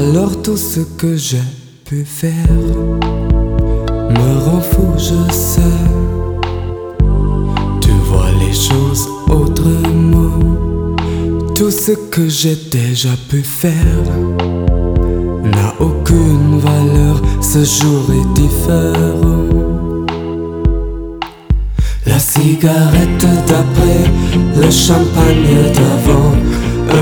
Alors tout ce que j'ai pu faire me rend fou, je sais. Tu vois les choses autrement. Tout ce que j'ai déjà pu faire n'a aucune valeur, ce jour est différent. La cigarette d'après, le champagne d'avant,